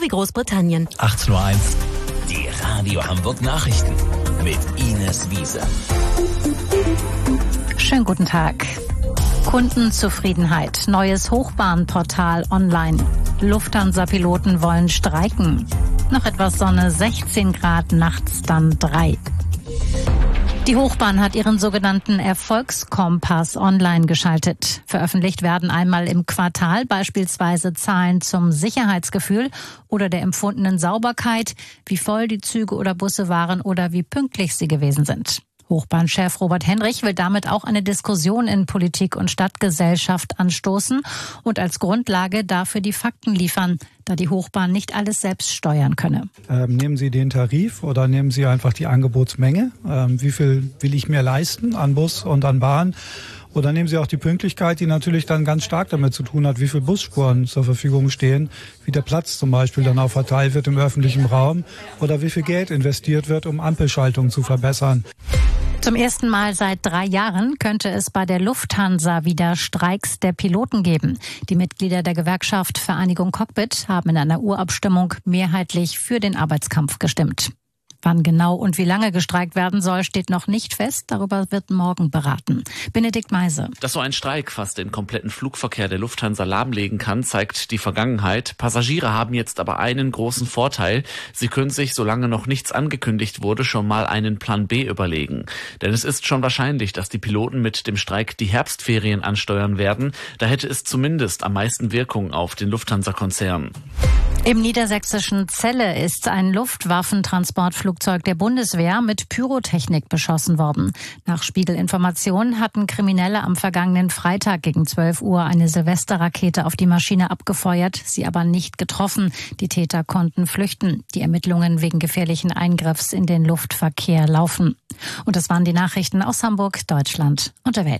wie Großbritannien. 18.01 Uhr. Die Radio Hamburg Nachrichten mit Ines Wiese. Schönen guten Tag. Kundenzufriedenheit. Neues Hochbahnportal online. Lufthansa-Piloten wollen streiken. Noch etwas Sonne, 16 Grad, nachts dann 3. Die Hochbahn hat ihren sogenannten Erfolgskompass online geschaltet. Veröffentlicht werden einmal im Quartal beispielsweise Zahlen zum Sicherheitsgefühl oder der empfundenen Sauberkeit, wie voll die Züge oder Busse waren oder wie pünktlich sie gewesen sind. Hochbahnchef Robert Henrich will damit auch eine Diskussion in Politik und Stadtgesellschaft anstoßen und als Grundlage dafür die Fakten liefern, da die Hochbahn nicht alles selbst steuern könne. Nehmen Sie den Tarif oder nehmen Sie einfach die Angebotsmenge? Wie viel will ich mir leisten an Bus und an Bahn? Oder nehmen Sie auch die Pünktlichkeit, die natürlich dann ganz stark damit zu tun hat, wie viele Busspuren zur Verfügung stehen, wie der Platz zum Beispiel dann auch verteilt wird im öffentlichen Raum oder wie viel Geld investiert wird, um Ampelschaltungen zu verbessern. Zum ersten Mal seit 3 Jahren könnte es bei der Lufthansa wieder Streiks der Piloten geben. Die Mitglieder der Gewerkschaft Vereinigung Cockpit haben in einer Urabstimmung mehrheitlich für den Arbeitskampf gestimmt. Wann genau und wie lange gestreikt werden soll, steht noch nicht fest. Darüber wird morgen beraten. Benedikt Meise. Dass so ein Streik fast den kompletten Flugverkehr der Lufthansa lahmlegen kann, zeigt die Vergangenheit. Passagiere haben jetzt aber einen großen Vorteil. Sie können sich, solange noch nichts angekündigt wurde, schon mal einen Plan B überlegen. Denn es ist schon wahrscheinlich, dass die Piloten mit dem Streik die Herbstferien ansteuern werden. Da hätte es zumindest am meisten Wirkung auf den Lufthansa-Konzern. Im niedersächsischen Celle ist ein Luftwaffentransportflugzeug der Bundeswehr mit Pyrotechnik beschossen worden. Nach Spiegelinformationen hatten Kriminelle am vergangenen Freitag gegen 12 Uhr eine Silvesterrakete auf die Maschine abgefeuert, sie aber nicht getroffen. Die Täter konnten flüchten. Die Ermittlungen wegen gefährlichen Eingriffs in den Luftverkehr laufen. Und das waren die Nachrichten aus Hamburg, Deutschland und der Welt.